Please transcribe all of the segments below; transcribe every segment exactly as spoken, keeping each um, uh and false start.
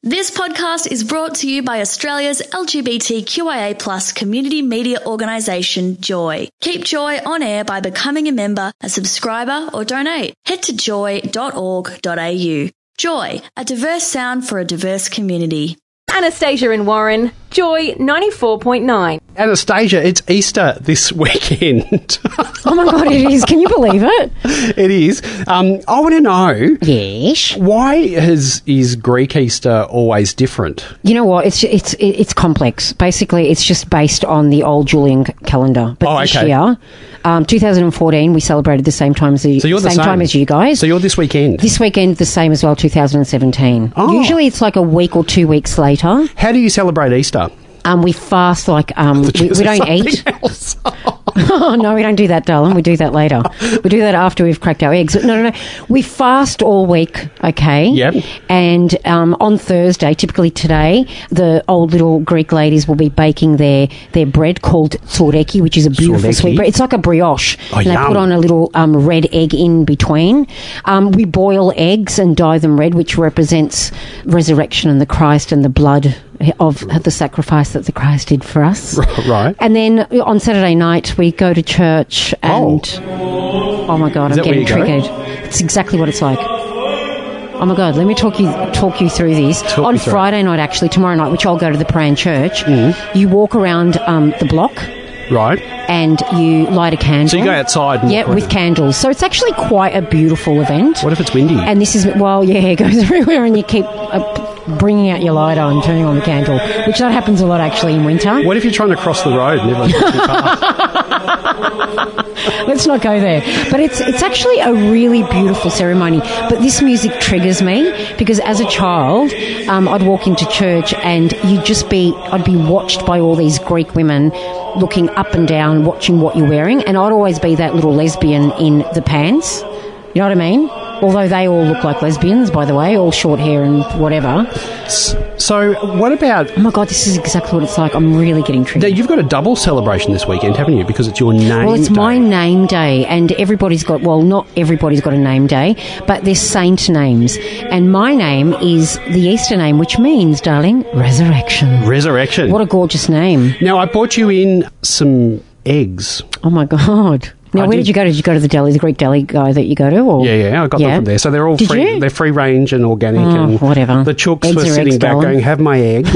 This podcast is brought to you by Australia's L G B T Q I A plus community media organisation, Joy. Keep Joy on air by becoming a member, a subscriber or donate. Head to joy dot org dot a u. Joy, a diverse sound for a diverse community. Anastasia and Warren, Joy ninety-four point nine. Anastasia, it's Easter this weekend. Oh my God, it is. Can you believe it? It is. Um, I want to know, Yes. why is, is Greek Easter always different? You know what? It's it's it's complex. Basically, it's just based on the old Julian calendar. But Oh, this okay. year, um, two thousand fourteen, we celebrated the same time as the So you're the same, same. time as you guys. So you're this weekend. This weekend, the same as well, two thousand seventeen. Oh. Usually, it's like a week or two weeks later. How do you celebrate Easter? Um, we fast like um, we, we don't eat. Else. Oh, no, we don't do that, darling. We do that later. We do that after we've cracked our eggs. No, no, no. We fast all week, okay? Yep. And um, on Thursday, typically today, the old little Greek ladies will be baking their, their bread called tsoureki, which is a beautiful Tsoureki. sweet bread. It's like a brioche. Oh, and they yum. put on a little um, red egg in between. Um, we boil eggs and dye them red, which represents resurrection and the Christ and the blood of the sacrifice that the Christ did for us. Right. And then on Saturday night, we go to church and... Oh, oh my God, Is I'm that where getting you go? triggered. It's exactly what it's like. Oh my God, let me talk you talk you through this. Talk On me through it. Friday night, actually, tomorrow night, which I'll go to the Paran Church, Mm. you walk around um, the block Right. and you light a candle. So you go outside and Yeah, walk with around. candles. So it's actually quite a beautiful event. What if it's windy? And this is, well, yeah, it goes everywhere and you keep uh, bringing out your lighter and turning on the candle, which that happens a lot actually in winter. What if you're trying to cross the road and everyone's walking past? Let's not go there. But it's it's actually a really beautiful ceremony. But this music triggers me because as a child, um, I'd walk into church and you'd just be, I'd be watched by all these Greek women looking up and down, watching what you're wearing. And I'd always be that little lesbian in the pants. You know what I mean? Although they all look like lesbians, by the way, all short hair and whatever. So what about... Oh my God, this is exactly what it's like. I'm really getting Now, triggered. you've got a double celebration this weekend, haven't you? Because it's your name Well, it's day. my name day, and everybody's got, well, not everybody's got a name day, but they're saint names. And my name is the Easter name, which means, darling, resurrection. Resurrection. What a gorgeous name. Now, I bought you in some eggs. Oh, my God. Now, I where did- did you go? Did you go to the deli, the Greek deli guy that you go to? Or? Yeah, yeah, I got Yeah. them from there. So they're all Did free. you? They're free range and organic. Oh, and whatever. The chooks Eggs were are sitting eggs, back darling. going, have my eggs.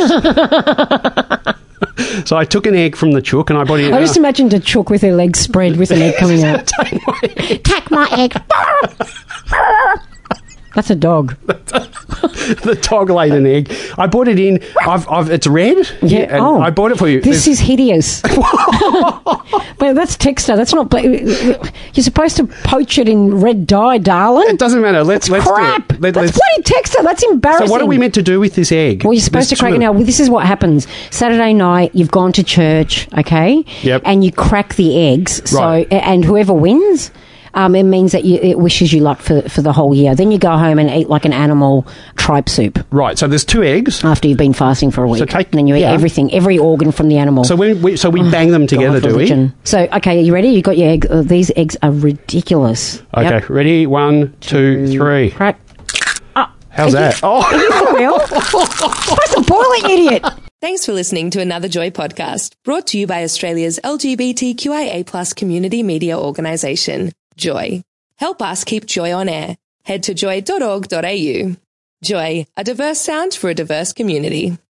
So I took an egg from the chook and I bought it in. I just imagined a chook with her legs spread with an egg coming out. Take my egg. Take my egg. That's a dog. The dog laid an egg. I bought it in. I've, I've, it's red. Yeah. and Oh, I bought it for you. This There's- is hideous. Well, that's texture. That's not. You're supposed to poach it in red dye, darling. It doesn't matter. Let's let's Crap. do it. Let, that's let's, bloody texture. That's embarrassing. so what are we meant to do with this egg? Well, you're supposed There's to crack two it of now. Well, this is what happens. Saturday night, you've gone to church, okay? Yep. And you crack the eggs. So, Right. and whoever wins. Um, it means that you, it wishes you luck for for the whole year. Then you go home and eat like an animal tripe soup Right. So there's two eggs. after you've been fasting for a week. So take- and then you eat yeah. everything, every organ from the animal. So when we so we bang them together, God, do we? religion. So, okay, are you ready? You got your egg. Uh, these eggs are ridiculous. Okay. Yep. Ready? One, two, three. Crack. How's that? Oh. Well, supposed to boil it, you idiot. Thanks for listening to another Joy podcast, brought to you by Australia's L G B T Q I A plus community media organisation, Joy. Help us keep Joy on air. Head to joy dot org dot a u. Joy, a diverse sound for a diverse community.